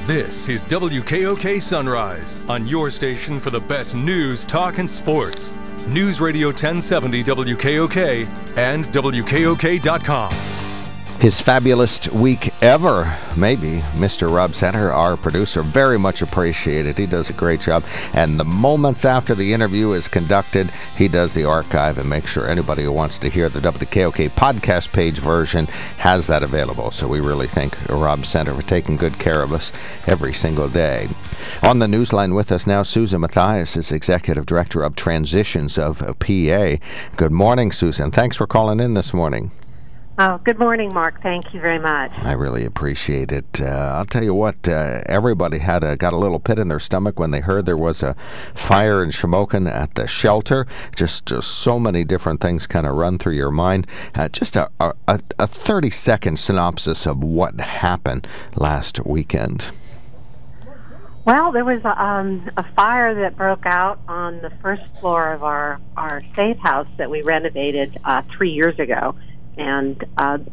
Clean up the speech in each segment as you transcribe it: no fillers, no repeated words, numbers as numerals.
This is WKOK Sunrise, on your station for the best news, talk, and sports. News Radio 1070 WKOK and WKOK.com. His fabulous week ever, maybe. Mr. Rob Center, our producer, very much appreciated. He does a great job. And the moments after the interview is conducted, he does the archive and makes sure anybody who wants to hear the WKOK podcast page version has that available. So we really thank Rob Center for taking good care of us every single day. On the newsline with us now, Susan Mathias is Executive Director of Transitions of PA. Good morning, Susan. Thanks for calling in this morning. Oh, good morning, Mark. Thank you very much. I really appreciate it. I'll tell you what, everybody got a little pit in their stomach when they heard there was a fire in Shamokin at the shelter. Just so many different things kind of run through your mind. Just a 30-second synopsis of what happened last weekend. Well, there was a fire that broke out on the first floor of our safe house that we renovated 3 years ago. And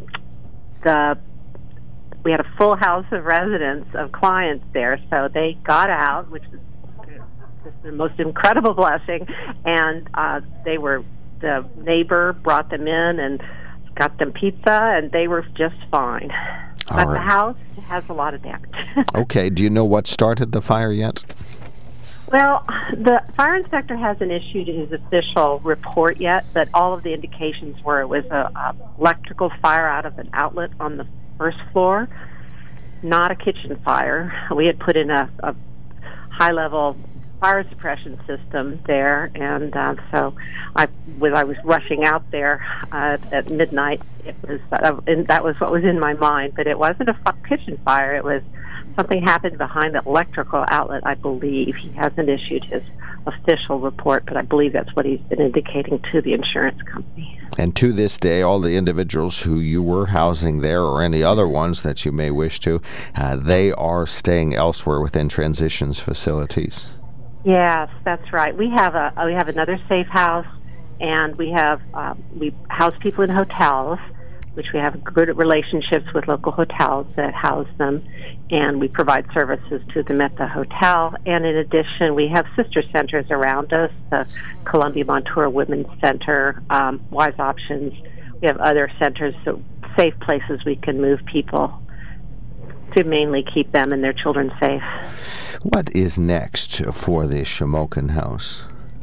we had a full house of residents, of clients there, so they got out, which was just the most incredible blessing. And the neighbor brought them in and got them pizza, and they were just fine. But the house has a lot of damage. Okay. Do you know what started the fire yet? Well, the fire inspector hasn't issued his official report yet, but all of the indications were it was a electrical fire out of an outlet on the first floor, not a kitchen fire. We had put in a high-level fire suppression system there, and so when I was rushing out there at midnight, that was what was in my mind. But it wasn't a kitchen fire; it was something happened behind the electrical outlet, I believe. He hasn't issued his official report, but I believe that's what he's been indicating to the insurance company. And to this day, all the individuals who you were housing there, or any other ones that you may wish to, they are staying elsewhere within Transitions facilities. Yes, that's right. We have another safe house, and we house people in hotels, which we have good relationships with local hotels that house them, and we provide services to them at the hotel. And in addition, we have sister centers around us, the Columbia Montour Women's Center, Wise Options. We have other centers, so safe places we can move people to mainly keep them and their children safe. What is next for the Shamokin house?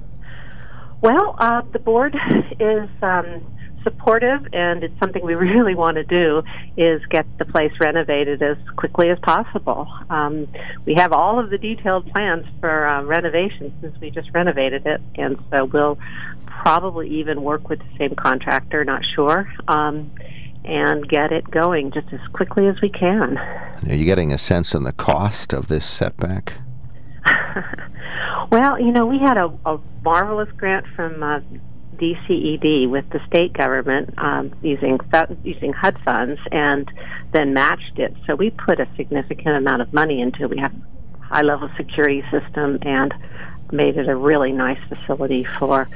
Well, the board is supportive, and it's something we really want to do is get the place renovated as quickly as possible. We have all of the detailed plans for renovation since we just renovated it, and so we'll probably even work with the same contractor, not sure, and get it going just as quickly as we can. Are you getting a sense on the cost of this setback? Well, we had a marvelous grant from DCED with the state government using HUD funds, and then matched it. So we put a significant amount of money into it. We have a high-level security system and made it a really nice facility for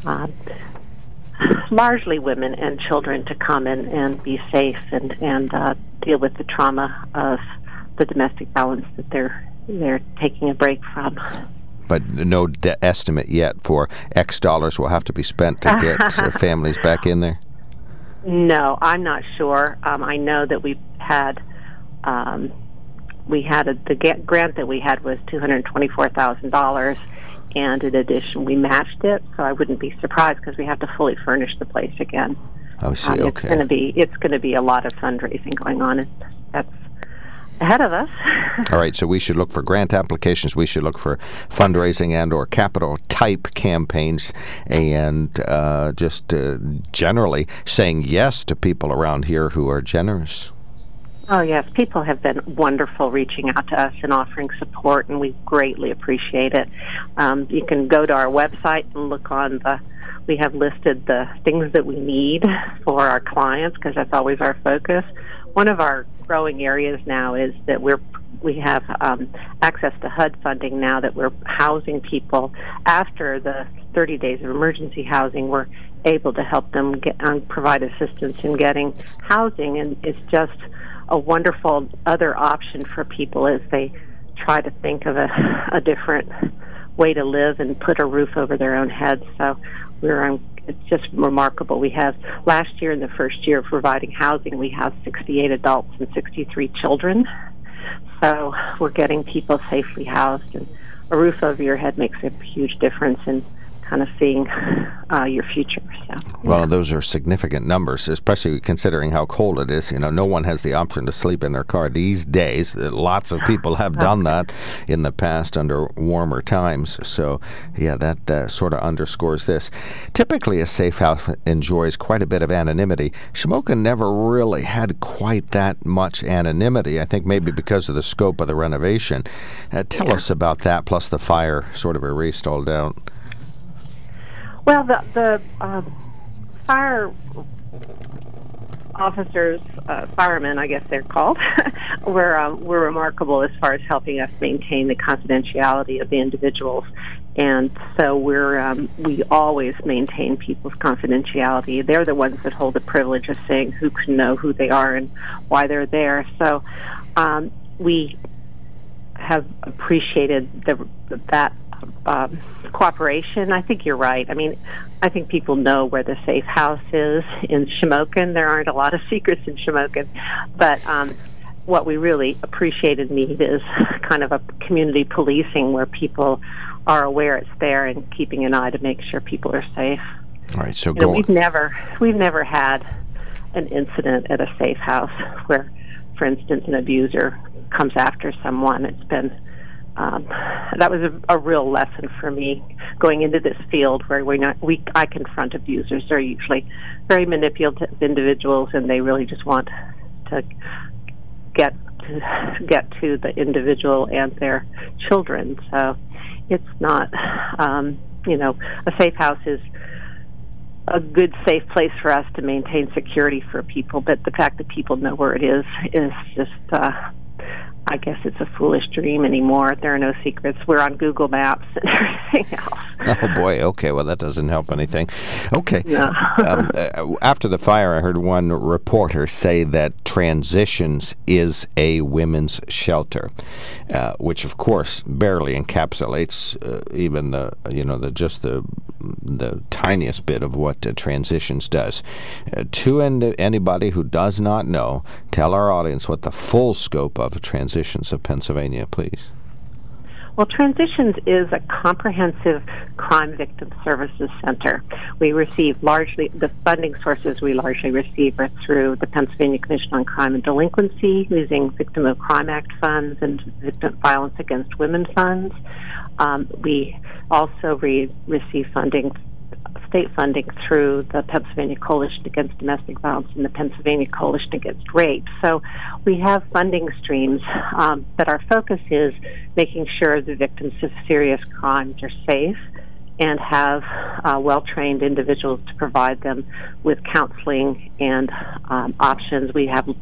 largely women and children to come in and be safe and deal with the trauma of the domestic violence that they're taking a break from. But no estimate yet for X dollars will have to be spent to get families back in there? No, I'm not sure. I know that the grant that we had was $224,000, and in addition, we matched it, so I wouldn't be surprised because we have to fully furnish the place again. Oh, see, okay. It's going to be a lot of fundraising going on, and that's ahead of us. All right, so we should look for grant applications. We should look for fundraising and or capital type campaigns, and just generally saying yes to people around here who are generous. Oh, yes. People have been wonderful reaching out to us and offering support, and we greatly appreciate it. You can go to our website and look on we have listed the things that we need for our clients, because that's always our focus. One of our growing areas now is that we have access to HUD funding now that we're housing people. After the 30 days of emergency housing, we're able to help them provide assistance in getting housing, and it's just a wonderful other option for people as they try to think of a different way to live and put a roof over their own heads. So it's just remarkable. We have, last year, in the first year of providing housing, we have 68 adults and 63 children. So we're getting people safely housed, and a roof over your head makes a huge difference in kind of seeing your future. So, well, those are significant numbers, especially considering how cold it is. No one has the option to sleep in their car these days. Lots of people have done that in the past under warmer times. So, yeah, that sort of underscores this. Typically, a safe house enjoys quite a bit of anonymity. Shamokin never really had quite that much anonymity, I think maybe because of the scope of the renovation. Tell us about that, plus the fire sort of erased all doubt. Well, the fire officers, firemen, I guess they're called, were remarkable as far as helping us maintain the confidentiality of the individuals. And so we always maintain people's confidentiality. They're the ones that hold the privilege of saying who can know who they are and why they're there. So we have appreciated that cooperation. I think you're right. I mean, I think people know where the safe house is in Shamokin. There aren't a lot of secrets in Shamokin, but what we really appreciate and need is kind of a community policing where people are aware it's there and keeping an eye to make sure people are safe. All right, so we've never had an incident at a safe house where, for instance, an abuser comes after someone. It's been that was a real lesson for me going into this field where I confront abusers. They're usually very manipulative individuals, and they really just want to get to the individual and their children. So it's not, a safe house is a good, safe place for us to maintain security for people. But the fact that people know where it is just, I guess it's a foolish dream anymore. There are no secrets. We're on Google Maps and everything else. Oh, boy. Okay, well, that doesn't help anything. Okay. No. After the fire, I heard one reporter say that Transitions is a women's shelter, which, of course, barely encapsulates even the tiniest bit of what Transitions does. To anybody who does not know, tell our audience what the full scope of Transitions of Pennsylvania, please. Well, Transitions is a comprehensive crime victim services center. We receive the funding sources we largely receive are through the Pennsylvania Commission on Crime and Delinquency, using Victim of Crime Act funds and Victim Violence Against Women funds. We also receive state funding through the Pennsylvania Coalition Against Domestic Violence and the Pennsylvania Coalition Against Rape. So we have funding streams, but our focus is making sure the victims of serious crimes are safe and have well-trained individuals to provide them with counseling and options. We have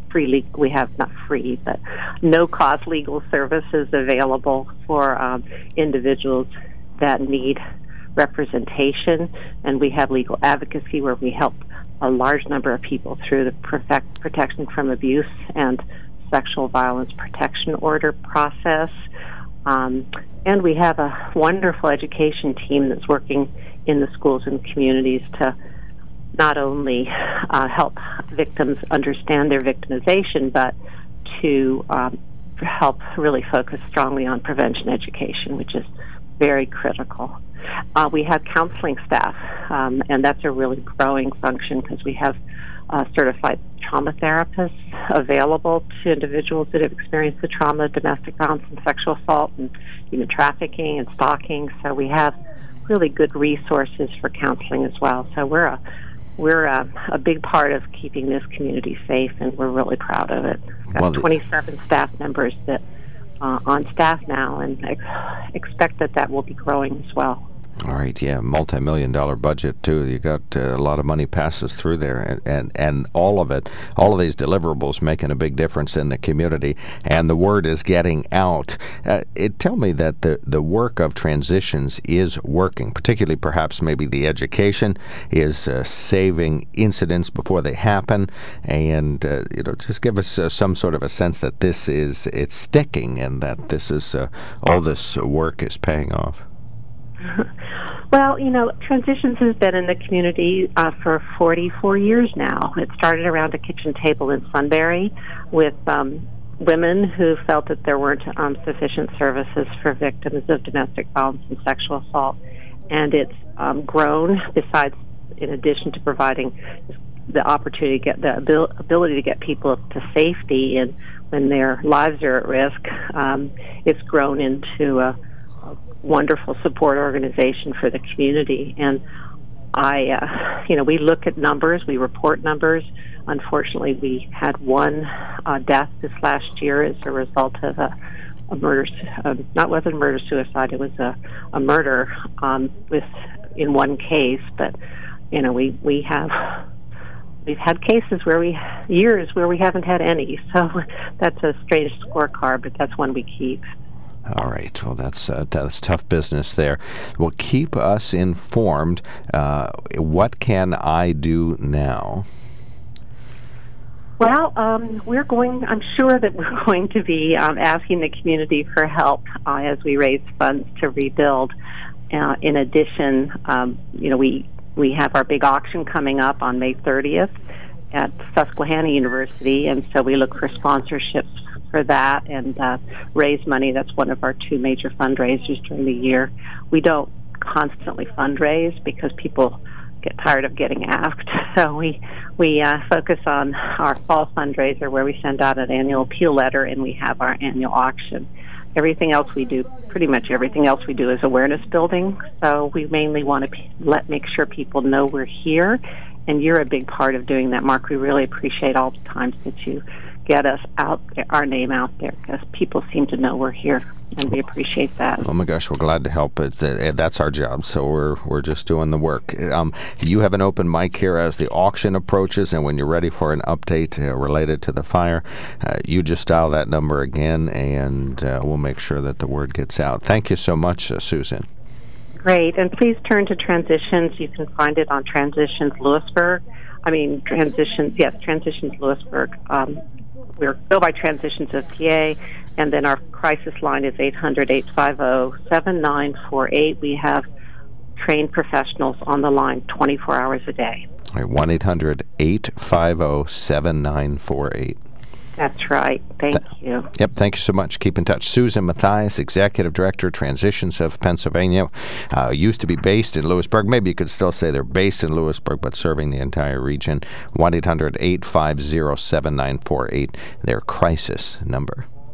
no-cost legal services available for individuals that need representation, and we have legal advocacy where we help a large number of people through the protection from abuse and sexual violence protection order process. And we have a wonderful education team that's working in the schools and communities to not only help victims understand their victimization, but to help really focus strongly on prevention education, which is very critical. We have counseling staff, and that's a really growing function because we have certified trauma therapists available to individuals that have experienced the trauma of domestic violence and sexual assault and human trafficking and stalking. So we have really good resources for counseling as well. So we're a big part of keeping this community safe, and we're really proud of it. We've got 27 staff members that on staff now, and expect that will be growing as well. All right, yeah, multi-million-dollar budget too. You got a lot of money passes through there, and all of it, all of these deliverables making a big difference in the community, and the word is getting out. Tell me that the work of Transitions is working, particularly perhaps maybe the education is saving incidents before they happen, and just give us some sort of a sense that it's sticking and that this is all this work is paying off. Well, Transitions has been in the community for 44 years now. It started around a kitchen table in Sunbury with women who felt that there weren't sufficient services for victims of domestic violence and sexual assault. And it's grown, in addition to providing the opportunity to get the ability to get people to safety and when their lives are at risk. It's grown into a wonderful support organization for the community. And we look at numbers, we report numbers. Unfortunately, we had one death this last year as a result of a murder. Wasn't murder-suicide, it was a murder in one case. But we've had cases years where we haven't had any. So that's a strange scorecard, but that's one we keep. All right. Well, that's tough business there. Well, keep us informed. What can I do now? Well, I'm sure that we're going to be asking the community for help as we raise funds to rebuild. In addition, we have our big auction coming up on May 30th at Susquehanna University, and so we look for sponsorships for that and raise money. That's one of our two major fundraisers during the year. We don't constantly fundraise because people get tired of getting asked. So we focus on our fall fundraiser where we send out an annual appeal letter and we have our annual auction. Pretty much everything else we do is awareness building. So we mainly want to make sure people know we're here, and you're a big part of doing that, Mark. We really appreciate all the times that you get us out there, our name out there, because people seem to know we're here, and we appreciate that. Oh my gosh, we're glad to help. That's our job, so we're just doing the work. You have an open mic here as the auction approaches, and when you're ready for an update related to the fire, you just dial that number again, and we'll make sure that the word gets out. Thank you so much, Susan. Great, and please turn to Transitions. You can find it on Transitions Lewisburg. Transitions Lewisburg. We're go by Transitions of PA, and then our crisis line is 800-850-7948. We have trained professionals on the line 24 hours a day. All right, 1-800-850-7948. That's right. Thank you. Yep, thank you so much. Keep in touch. Susan Mathias, Executive Director, Transitions of Pennsylvania, used to be based in Lewisburg. Maybe you could still say they're based in Lewisburg, but serving the entire region. 1-800-850-7948, their crisis number.